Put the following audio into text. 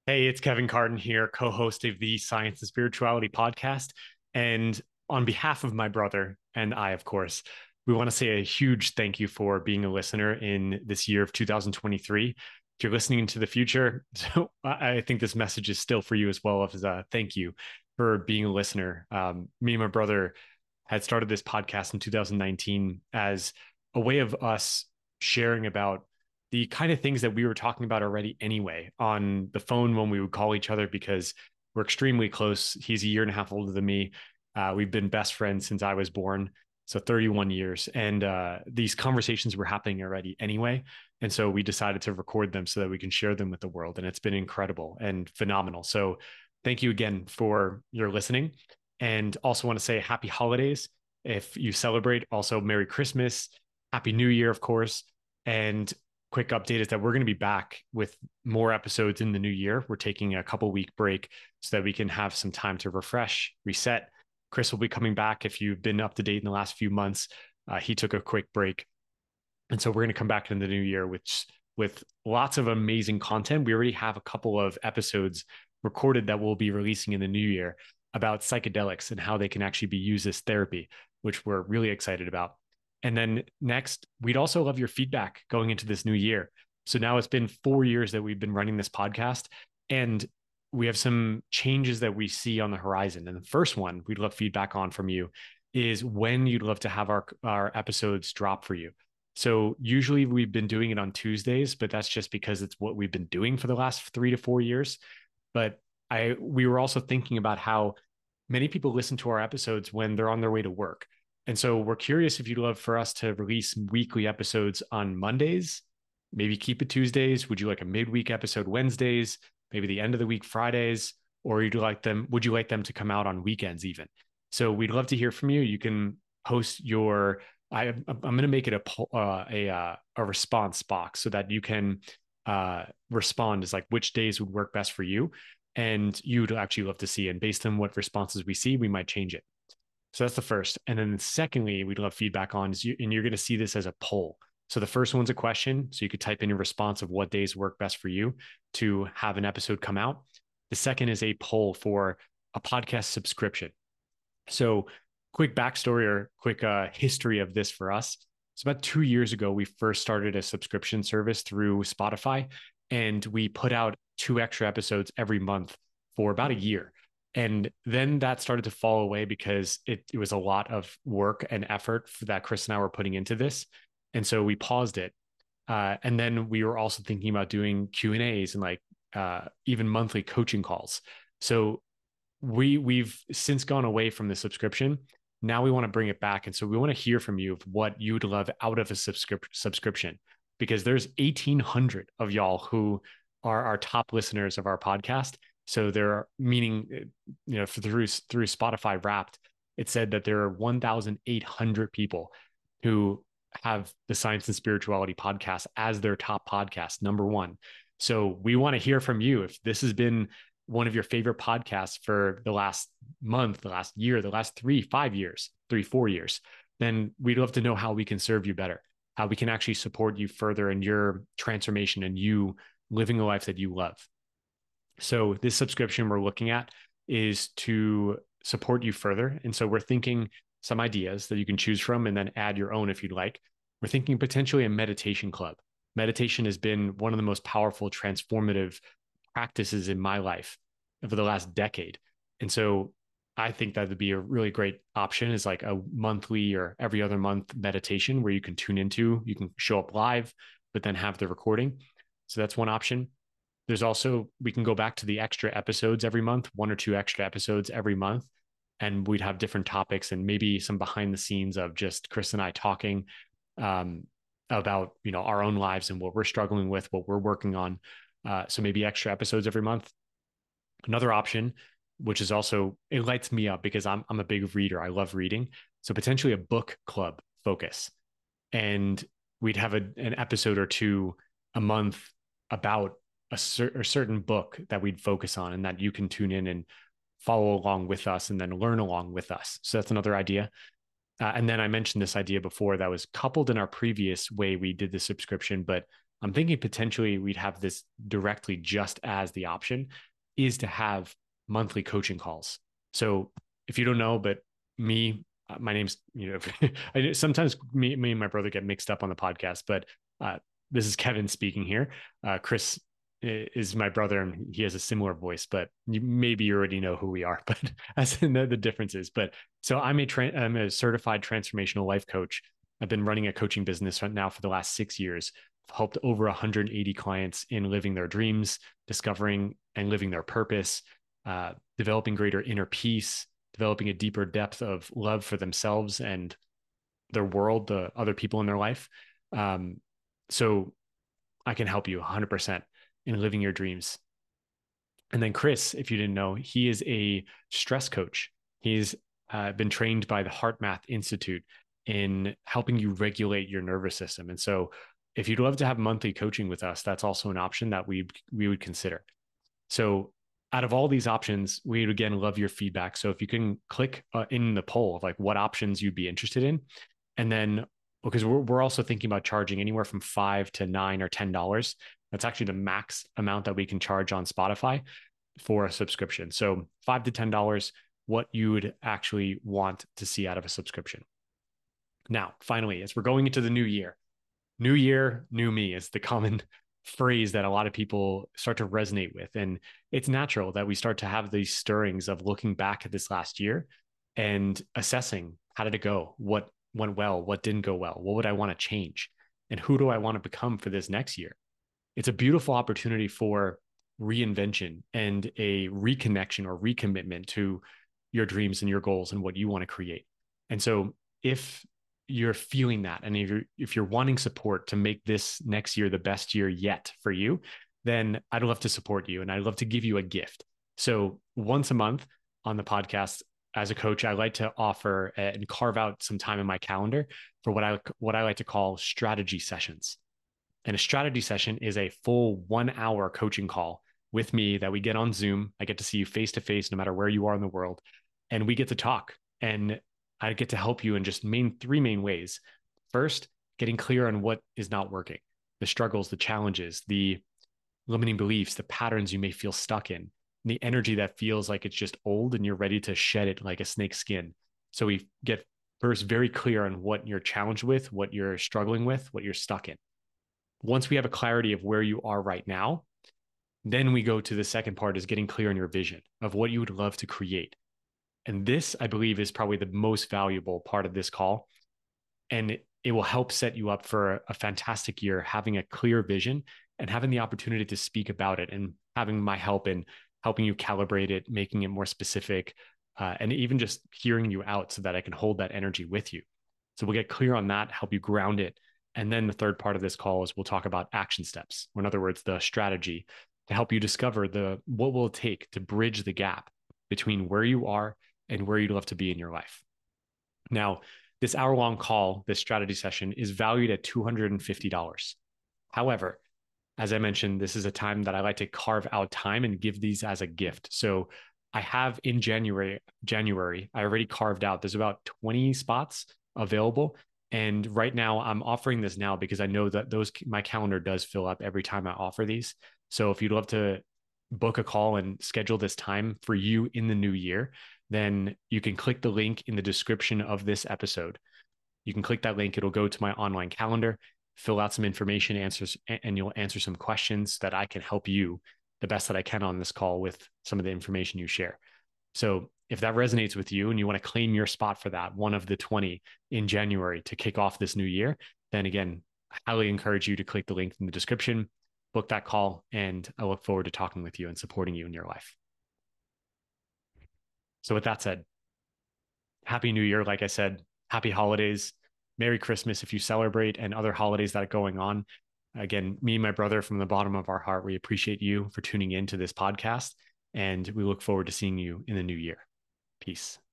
Hey, it's Kevin Carden here, co-host of the Science and Spirituality podcast. And on behalf of my brother and I, of course, we want to say a huge thank you for being a listener in this year of 2023. If you're listening into the future, so I think this message is still for you as well as a thank you for being a listener. Me and my brother had started this podcast in 2019 as a way of us sharing about the kind of things that we were talking about already anyway on the phone when we would call each other because we're extremely close. He's a year and a half older than me. We've been best friends since I was born, so 31 years. And these conversations were happening already anyway. And so we decided to record them so that we can share them with the world. And it's been incredible and phenomenal. So thank you again for your listening. And also want to say happy holidays if you celebrate. Also, Merry Christmas, Happy New Year, of course. And quick update is that we're going to be back with more episodes in the new year. We're taking a couple week break so that we can have some time to refresh, reset. Chris will be coming back. If you've been up to date in the last few months, he took a quick break. And so we're going to come back in the new year with lots of amazing content. We already have a couple of episodes recorded that we'll be releasing in the new year about psychedelics and how they can actually be used as therapy, which we're really excited about. And then next, we'd also love your feedback going into this new year. So now it's been 4 years that we've been running this podcast, and we have some changes that we see on the horizon. And the first one we'd love feedback on from you is when you'd love to have our episodes drop for you. So usually we've been doing it on Tuesdays, but that's just because it's what we've been doing for the last 3 to 4 years. But we were also thinking about how many people listen to our episodes when they're on their way to work. And so we're curious if you'd love for us to release weekly episodes on Mondays, maybe keep it Tuesdays. Would you like a midweek episode Wednesdays, maybe the end of the week Fridays, or would you like them to come out on weekends even? So we'd love to hear from you. You can post I'm going to make it a response box so that you can respond as like which days would work best for you and you'd actually love to see. And based on what responses we see, we might change it. So that's the first. And then secondly, we'd love feedback on and you're going to see this as a poll. So the first one's a question. So you could type in your response of what days work best for you to have an episode come out. The second is a poll for a podcast subscription. So quick backstory or quick history of this for us. So about 2 years ago, we first started a subscription service through Spotify, and we put out 2 extra episodes every month for about a year. And then that started to fall away because it was a lot of work and effort that Chris and I were putting into this. And so we paused it. And then we were also thinking about doing Q&As and like even monthly coaching calls. So we've since gone away from the subscription. Now we want to bring it back. And so we want to hear from you of what you'd love out of a subscription, because there's 1,800 of y'all who are our top listeners of our podcast. So they're meaning, through Spotify Wrapped, it said that there are 1,800 people who have the Science and Spirituality podcast as their top podcast, number one. So we want to hear from you. If this has been one of your favorite podcasts for the last month, the last year, the last 4 years, then we'd love to know how we can serve you better, how we can actually support you further in your transformation and you living a life that you love. So this subscription we're looking at is to support you further. And so we're thinking some ideas that you can choose from and then add your own if you'd like. We're thinking potentially a meditation club. Meditation has been one of the most powerful, transformative practices in my life over the last decade. And so I think that would be a really great option, is like a monthly or every other month meditation where you can tune into, you can show up live, but then have the recording. So that's one option. There's also, we can go back to the extra episodes every month, 1 or 2 extra episodes every month. And we'd have different topics and maybe some behind the scenes of just Chris and I talking about, our own lives and what we're struggling with, what we're working on. So maybe extra episodes every month. Another option, which is also, it lights me up because I'm a big reader. I love reading. So potentially a book club focus. And we'd have an episode or two a month about a certain book that we'd focus on and that you can tune in and follow along with us and then learn along with us. So that's another idea. And then I mentioned this idea before that was coupled in our previous way we did the subscription, but I'm thinking potentially we'd have this directly just as the option is to have monthly coaching calls. So if you don't know, but me, my name's, sometimes me and my brother get mixed up on the podcast, but this is Kevin speaking here. Chris is my brother and he has a similar voice, but maybe you already know who we are, but as in the differences. But so I'm a certified transformational life coach. I've been running a coaching business right now for the last 6 years. I've helped over 180 clients in living their dreams, discovering and living their purpose, developing greater inner peace, developing a deeper depth of love for themselves and their world, the other people in their life. So I can help you 100% in living your dreams. And then Chris, if you didn't know, he is a stress coach. He's been trained by the HeartMath Institute in helping you regulate your nervous system. And so if you'd love to have monthly coaching with us, that's also an option that we would consider. So out of all these options, we'd again love your feedback. So if you can click in the poll of like what options you'd be interested in, and then because we're also thinking about charging anywhere from $5 to $9 or $10. That's actually the max amount that we can charge on Spotify for a subscription. So $5 to $10, what you would actually want to see out of a subscription. Now, finally, as we're going into the new year, new me is the common phrase that a lot of people start to resonate with. And it's natural that we start to have these stirrings of looking back at this last year and assessing how did it go? What went well? What didn't go well? What would I want to change? And who do I want to become for this next year? It's a beautiful opportunity for reinvention and a reconnection or recommitment to your dreams and your goals and what you want to create. And so if you're feeling that, and if you're wanting support to make this next year the best year yet for you, then I'd love to support you and I'd love to give you a gift. So once a month on the podcast, as a coach, I like to offer and carve out some time in my calendar for what I like to call strategy sessions. And a strategy session is a full 1 hour coaching call with me that we get on Zoom. I get to see you face to face, no matter where you are in the world. And we get to talk. And I get to help you in just three main ways. First, getting clear on what is not working, the struggles, the challenges, the limiting beliefs, the patterns you may feel stuck in, the energy that feels like it's just old and you're ready to shed it like a snake's skin. So we get first very clear on what you're challenged with, what you're struggling with, what you're stuck in. Once we have a clarity of where you are right now, then we go to the second part is getting clear on your vision of what you would love to create. And this, I believe, is probably the most valuable part of this call. And it will help set you up for a fantastic year, having a clear vision and having the opportunity to speak about it and having my help in helping you calibrate it, making it more specific, and even just hearing you out so that I can hold that energy with you. So we'll get clear on that, help you ground it. And then the third part of this call is we'll talk about action steps, or in other words, the strategy to help you discover what will it take to bridge the gap between where you are and where you'd love to be in your life. Now, this hour-long call, this strategy session, is valued at $250. However, as I mentioned, this is a time that I like to carve out time and give these as a gift. So I have in January, I already carved out, there's about 20 spots available. And right now I'm offering this now because I know that my calendar does fill up every time I offer these. So if you'd love to book a call and schedule this time for you in the new year, then you can click the link in the description of this episode. You can click that link. It'll go to my online calendar, fill out some information, and you'll answer some questions that I can help you the best that I can on this call with some of the information you share. So if that resonates with you and you want to claim your spot for that, one of the 20 in January to kick off this new year, then again, I highly encourage you to click the link in the description, book that call, and I look forward to talking with you and supporting you in your life. So with that said, Happy New Year. Like I said, happy holidays, Merry Christmas if you celebrate, and other holidays that are going on. Again, me and my brother, from the bottom of our heart, we appreciate you for tuning in to this podcast, and we look forward to seeing you in the new year. Peace.